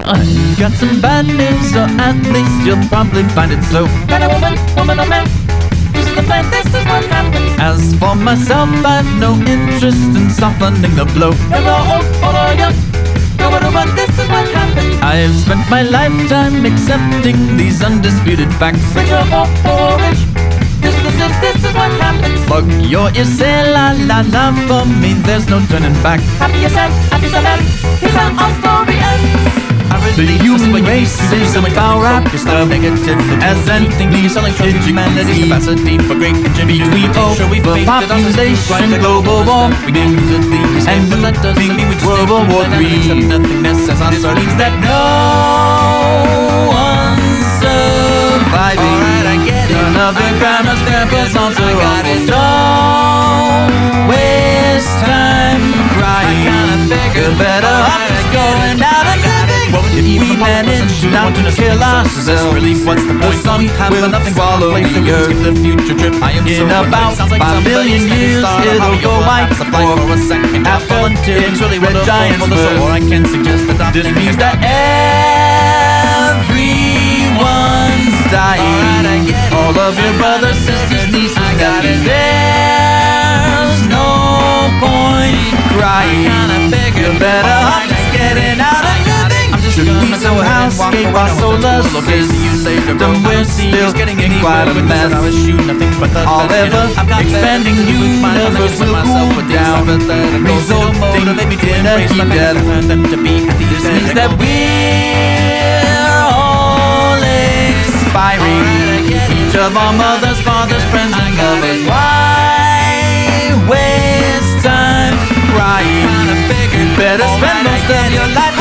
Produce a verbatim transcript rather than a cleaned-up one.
I've got some bad news, or at least you'll probably find it slow. Man or woman, woman or man, this is the plan, this is what happens. As for myself, I've no interest in softening the blow. You're old, old or young, no matter what, this is what happens. I've spent my lifetime accepting these undisputed facts. Rich or poor or rich, this is, this, this is what happens. Plug your ears, say la la la, for me there's no turning back. Happy or sad, happy or sad, here's how our story ends. The human race is about rap, it's not negative as anything. Be selling trophies, humanity's capacity for great ingenuity. Between overpopulation, global warming, and looping World War Three. This means that no one's surviving. None of the grandma's grandpa's aunts or uncles. Don't waste time crying. You better off going out and living. If we manage not to kill ourselves, really, what's the point? The sun will nothing follow the earth. The future trip. I am in about five billion years, it'll go white for a second. After it's really red giants first. Or I can suggest that this means that everyone's dying. All of your brothers, sisters, nieces, nephews. There's no point crying. You better off just getting out and living. Should we somehow escape our solar system? We're still in quite a mess. However, expanding universe will cool down, resulting in a heat death. This means that we're all expiring. Each of our mothers, fathers, friends, and lovers. Why waste time crying? Better spend most of your life